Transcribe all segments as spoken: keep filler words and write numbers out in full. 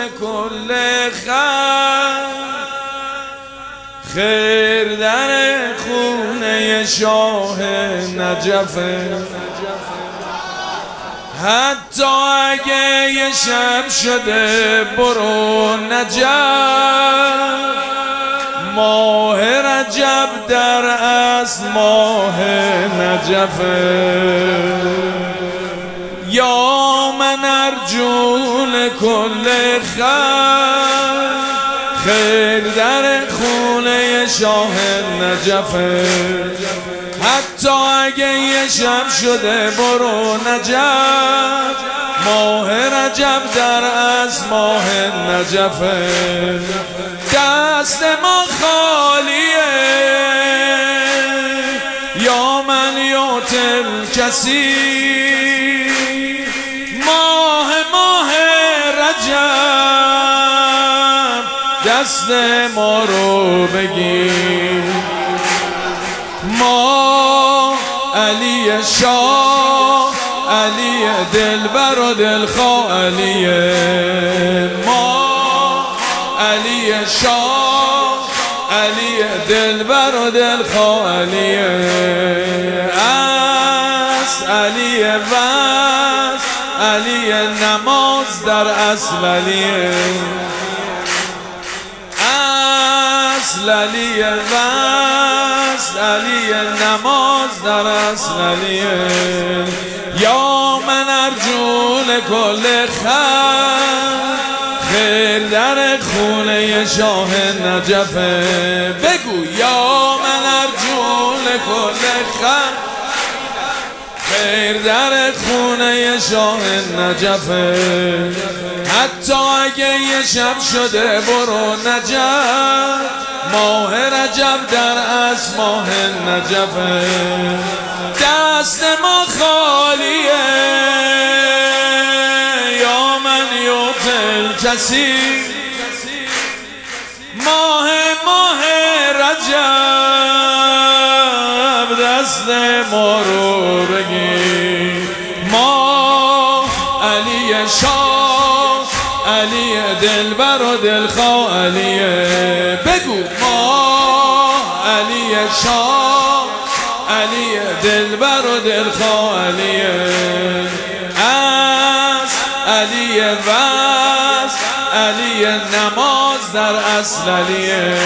کل خیر، خیر در خونه شاه نجفه. حتی اگه یه شب شده برو نجف، ماه رجب در اصل ماه نجفه. یا من ارجو لکل خیر، خیر در خونه شاه نجفه. حتی اگه یه شب شده برو نجف، ماه رجب در از ماه نجفه. دست ما خالیه یا من یوتل کسی، ماه ماه رجب دست ما رو بگیر. ما علی شاه، علی دلبر و دلخواه علیه. ما علی شاه، علی دلبر و دلخواه علیه. از علی وز، علی نماز در اصل علیه. اصل علی وز، علی نماز در اصل علیه. یا من ارجو لکل خیر، خیر در خونه شاه نجفه. بگو یا من ارجو لکل خیر، خیر در خونه شاه نجفه. حتی اگه یه شب شده برو نجف، ماه رجب در از ماه نجفه. دست ما خالیه یا من یوتل کسی، ماه ماه رجب دست ما رو بگیر. ما علی شاه، علی دلبر و دلخواه علیه. بگو ما علی شاه، علی دلبر و دلخواه علیه. از علی وز، علی نماز در اصل علیه.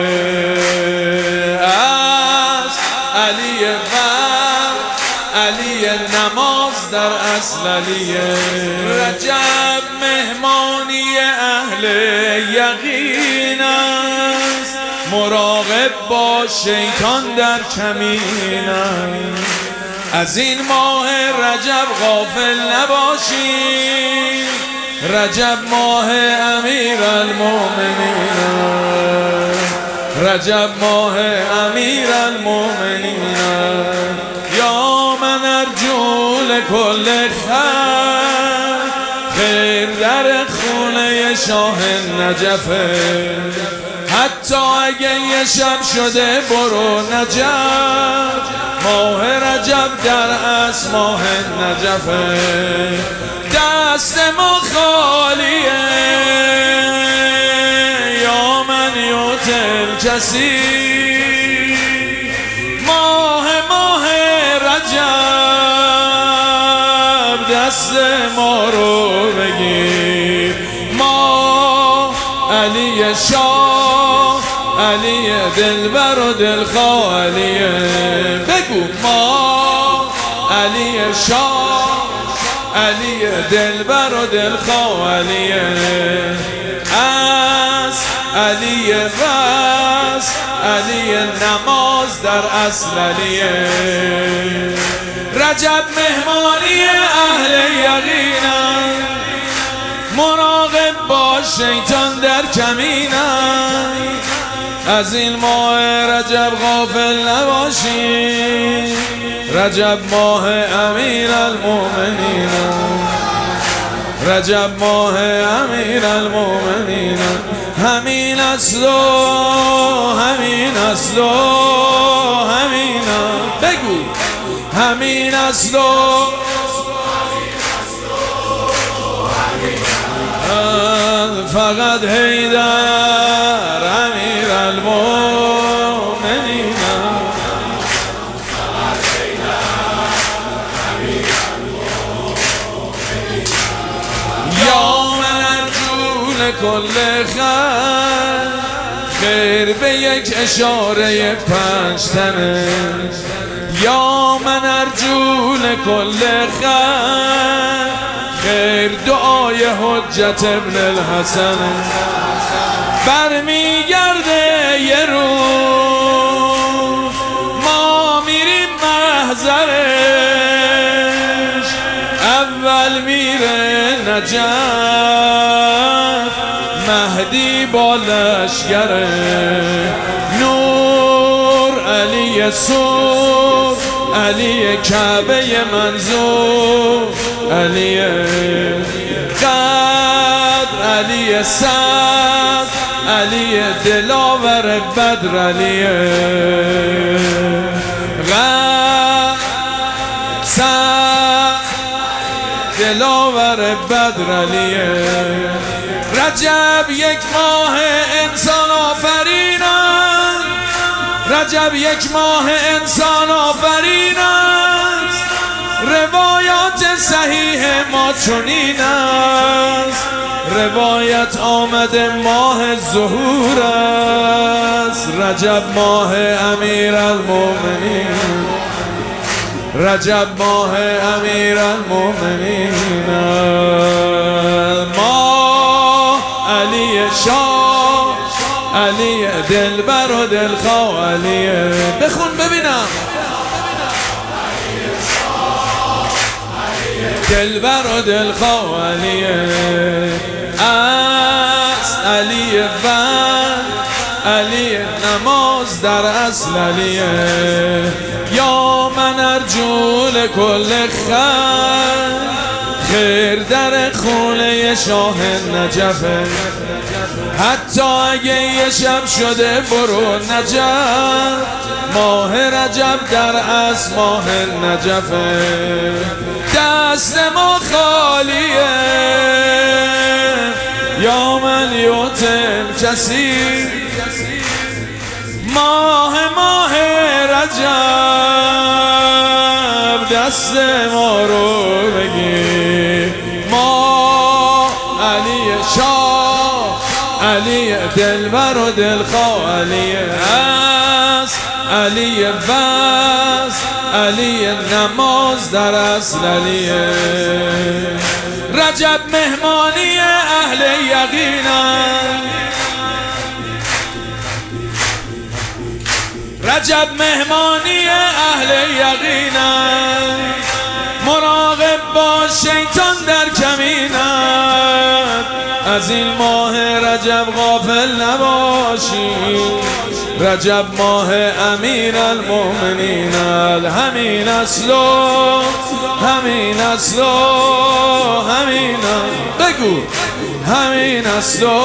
از علی وز، علی نماز در اصل علیه. رجب مهمانی اهل یقین است، مراقب باش شیطان در کمین است. از این ماه رجب غافل نباشی، رجب ماه امیر المومنین است. رجب ماه امیر المومنین است. یا من ارجو لکل خیر، خیر در خونه شاه نجفه. حتی اگه یه شب شده برو نجف، ماه رجب در از ماه نجفه. دست ما خالیه یا من یوتل کسی، ماه ماه رجب دست ما رو بگیر. ما علی شاه، علی دلبر و دلخواه علیه. بگو ما علی شاه، علی دلبر و دلخواه علیه. از علی وز، علی نماز در اصل علیه. رجب مهمانی اهل یقینم، مراقب باش شیطان در کمینم. از این ماه رجب غافل نباشی، رجب ماه امیر المومنین، رجب ماه امیر المومنین. همین است و همین است و همین است. بگو همین است و فقط حیدر امیر المومنین. یا من ارجو لکل خیر، خیر به یک اشاره پنج تنه. یا من ارجو لکل خیر، خیر دعای حجت ابن الحسن. برمیگرده یه روز ما میریم محضرش، اول میره نجف مهدی با لشگره، نور علی سور علی کعبه منظور، علی قدر علی صد علی دلاور بدر، علی قدر صد دلاور بدر، علی رجب یک ماه انسان آفرین است، رجب یک ماه انسان آفرین است، روایات صحیح ما چنین است، روایت آمده ماه ظهور است، رجب ماه امیر المومنین، رجب ماه امیر المومنین. ما علی شاه علی دلبر و دلخواه، علی بخون ببینم. دلبر و دلخواه علی است، علی ون علی نماز در اصل، علی یا من ارجو لکل خیر، خیر در خونه شاه نجفه. حتی اگه یه شب شده برو نجف، ماه رجب در اصل ماه نجفه. دست ما خالیه یا من یوتن کسی، ماه ماه رجب دست ما رو بگیر. ما علی شاه علی دلبر و دلخواه، علی است، علی وز علی نماز در اصل، علی رجب مهمانی اهل یقینم، رجب مهمانی اهل یقینم، مراقب باش شیطان در کمینم، از این ماه رجب غافل نباشی، رجب ماه امیر المومنین. همین اصلو همین اصلو همین بگو، همین اصلو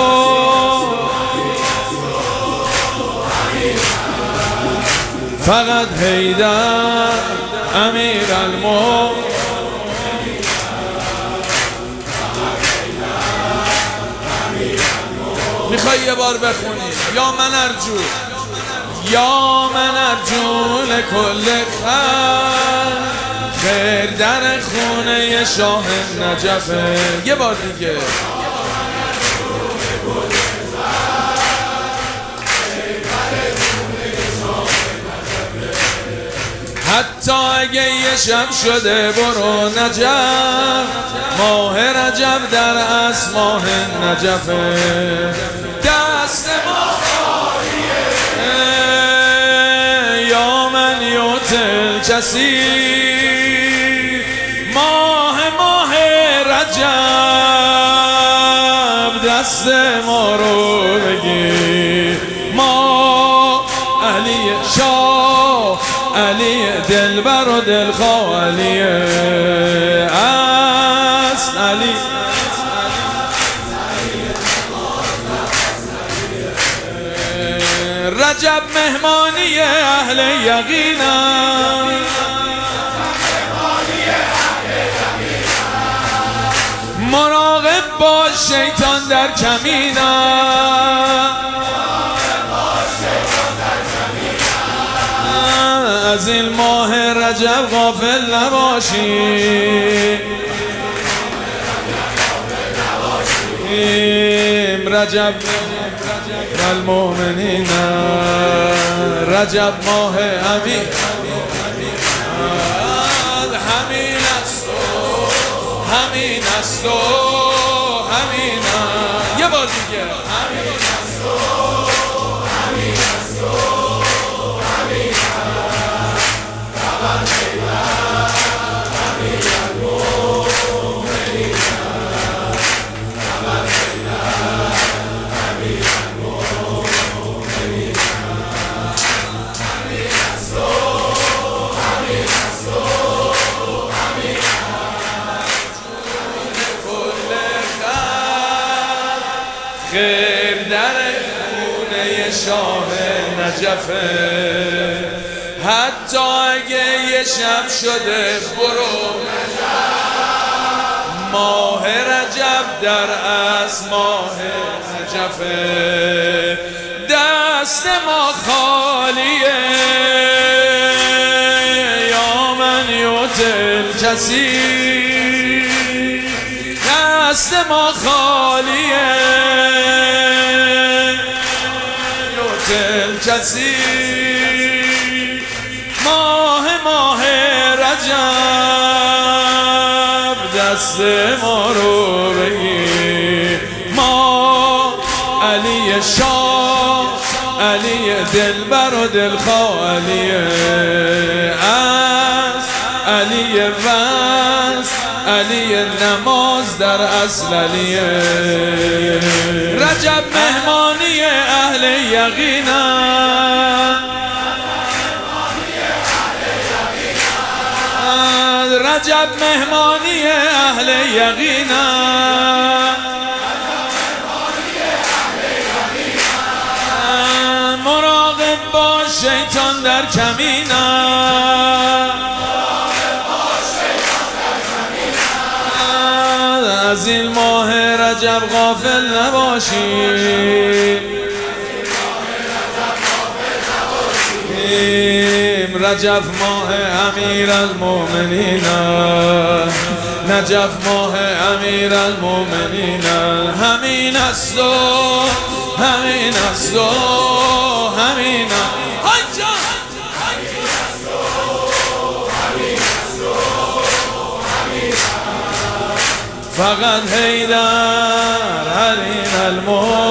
فقط حیدر امیر المومنین. میخوای یه بار بخونی؟ یا من ارجو یا من ارجو لکل خیر، خیر در خونه شاه نجفه. یه بار دیگه. حتی اگه یه شب شده برو نجف، ماه رجب در اصل ماه نجفه. دست ما خالیه یا من یوتل کسی، ماه ماه رجب دست ما رو بگیر. ما علی شاه علی دلبر و دلخواه، علی است، علی رجب مهمانی اهل یقینم، مراقب مراقب باش شیطان در کمینم، از این ماه رجب غافل نباشی، رجب المؤمنین، رجب ماه امین، همین است و همین است و همین است. یه بار دیگه همین است و همین است و همین است. خیر در خونه شاه نجفه، حتی اگه یه شب شده برو ماه رجب در از ماه نجفه، دست ما خالیه یا من یوتل کسی، دست ما خالیه کسی، ماه ماه رجب دست ما رو بگیر، ما علی شاه، علی دلبر و دلخواه، علی از علی وز، علی نماز در اصل، علی رجب مهمانی اهل یقینم، رجب مهمانی اهل یقینم، مراقب باش شیطان در کمینم، از این ماه رجب غافل نباشی، رجب ماه امیر المؤمنین، نجف ماه امیر المؤمنین، همین است و همین است و همین است. فقط حیدر علی المؤمنین.